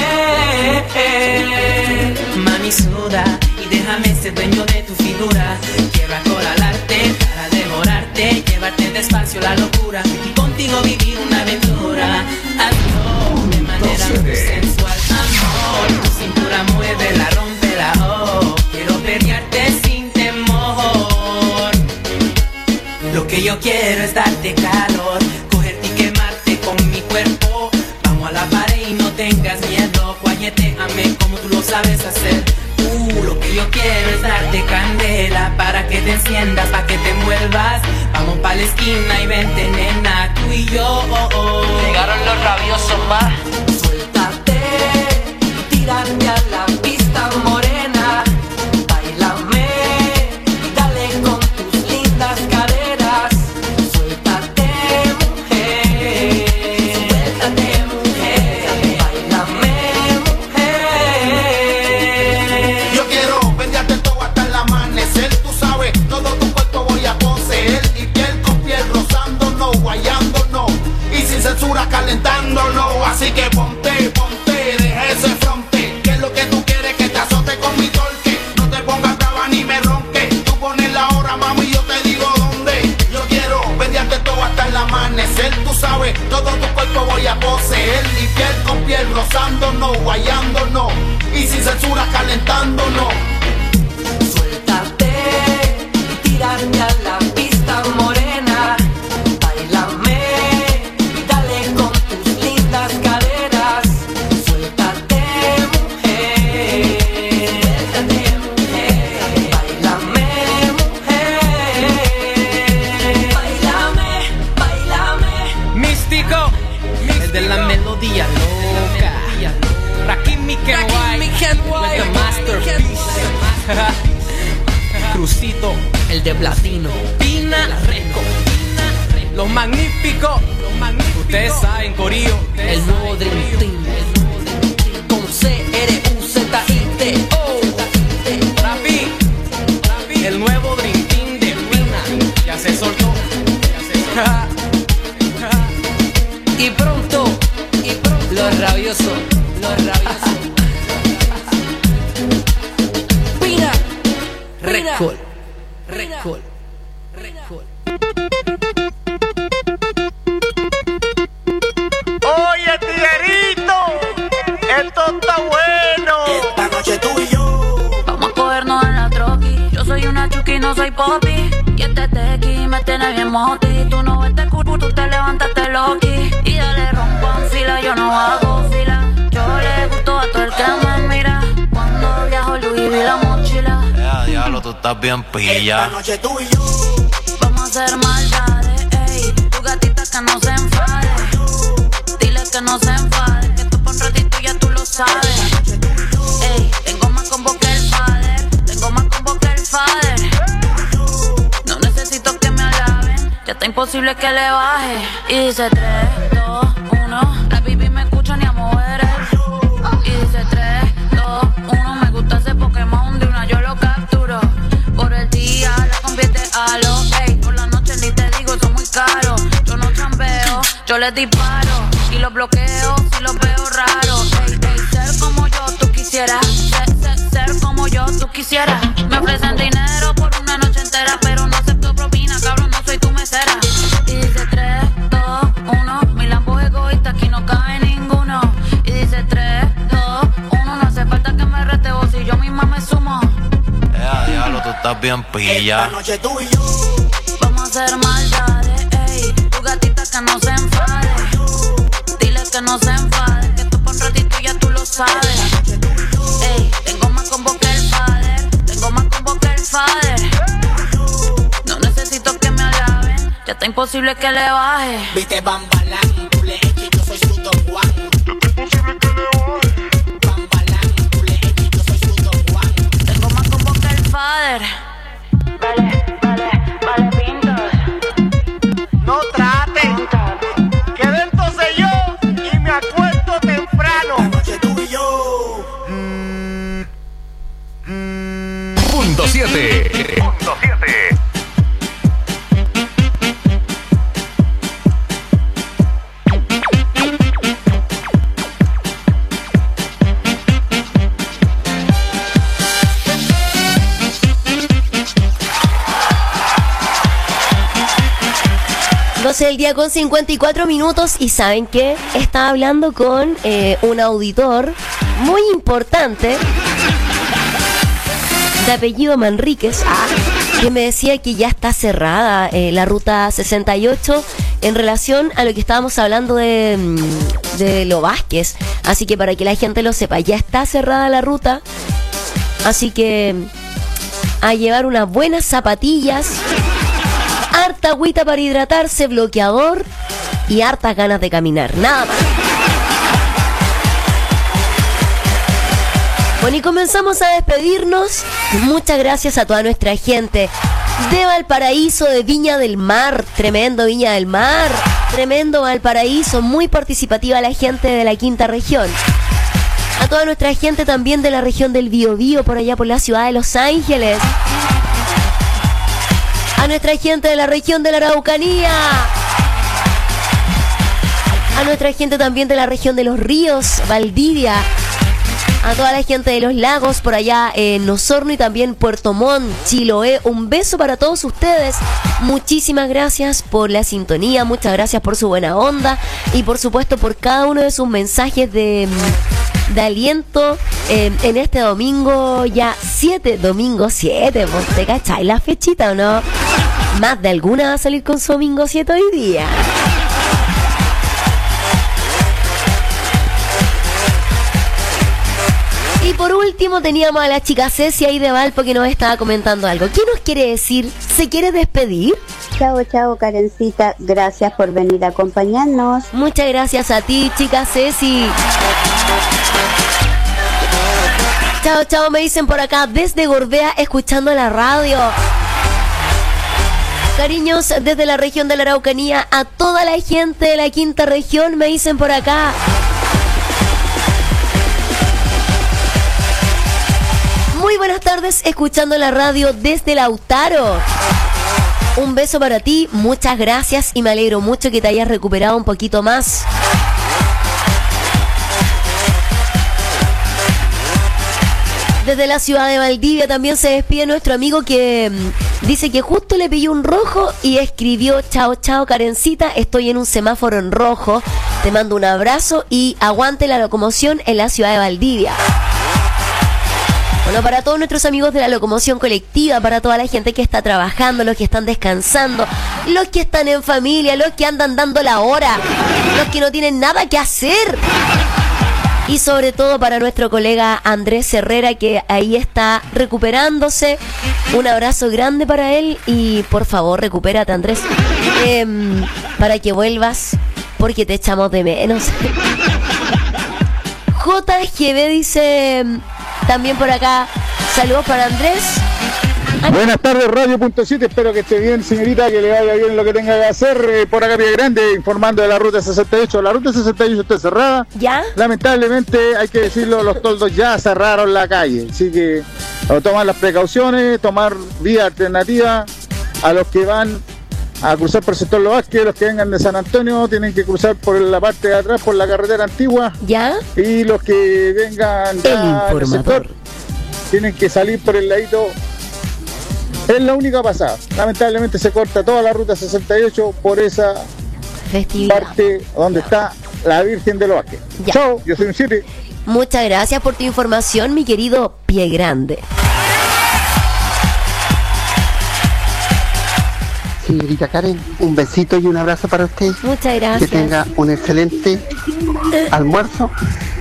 mujer. Mami, suda y déjame ser dueño de tu figura. Quiero acorralarte para devorarte, llevarte despacio la locura y contigo vivir una aventura. Hazlo de manera muy sensual, amor. Tu cintura muévela, rómpela, oh. Quiero pelearte sin temor. Lo que yo quiero es darte calor, cogerte y quemarte con mi cuerpo. Vamos a la pared y no tengas miedo, guayetéame como tú lo sabes hacer. Uh, lo que yo quiero es darte candela para que te enciendas, para que te envuelvas. Vamos pa' la esquina y vente, nena, tú y yo. Llegaron los rabiosos más. Suéltate, tírate a la pista morena. Báilame y dale con tus lindas caderas. Suéltate, mujer. Suéltate, mujer. Báilame, mujer. Yo quiero venderte todo hasta el amanecer. Tú sabes, todo tu cuerpo voy a poseer. Y piel con piel rozándonos, guayándonos. Y sin censura calentándonos. Así que ponte, ponte, deja ese fronte. Que es lo que tú quieres, que te azote con mi torque. No te pongas brava ni me ronque. Tú pones la hora, mami, yo te digo dónde. Yo quiero venderte todo hasta el amanecer. Tú sabes, todo tu cuerpo voy a poseer. Y piel con piel rozándonos, guayándonos. Y sin censura calentándonos. Suéltate y tírate a la pista morena. Báilame y dale con tus lindas caderas. Suéltate, mujer. Suéltate, mujer. Báilame, mujer. Báilame, báilame. Místico, el de la melodía loca. Rakim Kenway, with the masterpiece. Crucito, el de platino. Pina Reco, los magníficos. Ustedes saben, corillo, el nuevo Dream Team. Con C R U Z I T O. Rapi, el nuevo Dream Team de Pina. Ya se soltó. Y pronto, y pronto, los rabiosos, los rabiosos. Pina, Record, Record, Record. Oye, tiguerito, esto está bueno. Esta noche tú y yo vamos a cogernos en la troqui. Yo soy una chuki, no soy popi. Y este tequi me tiene bien moti. Tú no ves cucu, tú te levantaste loqui. Y ya le rompo en fila, yo no hago fila. Yo le gusto a todo el que me mira. Cuando viajo Louis vi la mochila. Ya, diablo, tú estás bien pilla. Esta noche tú y yo vamos a hacer maldades, ey. Tu gatita que no se enfade. Dile que no se enfade, que tú por un ratito ya tú lo sabes. Ey, tengo más combo que el father. Tengo más combo que el father. No necesito que me alaben, ya está imposible que le baje. Y dice tres, dos, uno. La baby me escucha ni a mover el. Y dice tres, dos, uno. Me gusta ese Pokémon, de una yo lo capturo. Por el día la convierte a lo. Ey, por la noche ni te digo, son muy caros. Yo no chambeo, yo les disparo. Y los bloqueo si los veo raros. Ey, ey, ser como yo tú quisieras. Ser, ser, ser como yo tú quisieras. Me ofrecen dinero por una noche entera, pero no acepto propina, cabrón, no soy tu mesera. Y dice tres, dos, uno. Mi Lambo egoísta, aquí no cabe ninguno. Y dice tres, dos, uno. No hace falta que me rete vos si yo misma me sumo. Ya, diablo, tú estás bien pilla. esta noche tú y yo vamos a hacer maldades, ey. Tu gatita que no se enfade. Dile que no se enfade, que tú por un ratito ya tú lo sabes. Ey, tengo más combo que el padre. imposible que le baje. Viste Bambalán, tú le eches, yo soy su Don Juan. Yo te imposible que le baje. Bambalán, tú le eches, yo soy su Don Juan. Tengo más combo que el father. Vale, vale, vale, pintas. No traten, que dentro soy yo y me acuesto temprano. La noche tú y yo. Punto siete. Punto siete. doce del día con cincuenta y cuatro minutos y ¿saben qué? Estaba hablando con eh, un auditor muy importante de apellido Manríquez, ah, que me decía que ya está cerrada eh, la ruta sesenta y ocho en relación a lo que estábamos hablando de, de Lo Vázquez. Así que para que la gente lo sepa, ya está cerrada la ruta. Así que a llevar unas buenas zapatillas, harta agüita para hidratarse, bloqueador y hartas ganas de caminar, nada más. Bueno, y comenzamos a despedirnos. Muchas gracias a toda nuestra gente de Valparaíso, de Viña del Mar, tremendo Viña del Mar, tremendo Valparaíso, muy participativa la gente de la quinta región. A toda nuestra gente también de la región del Biobío, por allá por la ciudad de Los Ángeles. A nuestra gente de la región de la Araucanía. A nuestra gente también de la región de Los Ríos, Valdivia. A toda la gente de los lagos por allá en Osorno y también Puerto Montt, Chiloé. Un beso para todos ustedes. Muchísimas gracias por la sintonía, muchas gracias por su buena onda y por supuesto por cada uno de sus mensajes de, de aliento eh, en este domingo ya siete, domingo siete. ¿Vos te cacháis la fechita o no? Más de alguna va a salir con su domingo siete hoy día. Y por último teníamos a la chica Ceci ahí de Valpo que nos estaba comentando algo. ¿Qué nos quiere decir? ¿Se quiere despedir? Chao, chao, Karencita. Gracias por venir a acompañarnos. Muchas gracias a ti, chica Ceci. Chao, chao, me dicen por acá desde Gorbea escuchando la radio. Cariños desde la región de la Araucanía a toda la gente de la quinta región, me dicen por acá. Muy buenas tardes, escuchando la radio desde Lautaro. Un beso para ti, muchas gracias y me alegro mucho que te hayas recuperado un poquito más. Desde la ciudad de Valdivia también se despide nuestro amigo que mmm, dice que justo le pilló un rojo y escribió: chao, chao, Karencita, estoy en un semáforo en rojo. Te mando un abrazo y aguante la locomoción en la ciudad de Valdivia. Bueno, para todos nuestros amigos de la locomoción colectiva, para toda la gente que está trabajando, los que están descansando, los que están en familia, los que andan dando la hora, los que no tienen nada que hacer. Y sobre todo para nuestro colega Andrés Herrera, que ahí está recuperándose. Un abrazo grande para él y por favor recupérate, Andrés, eh, para que vuelvas, porque te echamos de menos. J G B dice también por acá, saludos para Andrés. Buenas tardes, Radio Punto siete, espero que esté bien, señorita, que le vaya bien lo que tenga que hacer. Eh, por acá Pie Grande, informando de la ruta sesenta y ocho. La ruta sesenta y ocho está cerrada. ¿Ya? Lamentablemente, hay que decirlo, los toldos ya cerraron la calle. Así que a tomar las precauciones, tomar vía alternativa. A los que van a cruzar por el sector Lo Vázquez, los que vengan de San Antonio, tienen que cruzar por la parte de atrás, por la carretera antigua. ¿Ya? Y los que vengan ya del sector, tienen que salir por el ladito. Es la única pasada. Lamentablemente se corta toda la ruta sesenta y ocho por esa festividad, parte donde está la Virgen de Lo Vázquez. Chao, yo soy un siete. Muchas gracias por tu información, mi querido Pie Grande. Señorita Karen, un besito y un abrazo para usted. Muchas gracias. Que tenga un excelente almuerzo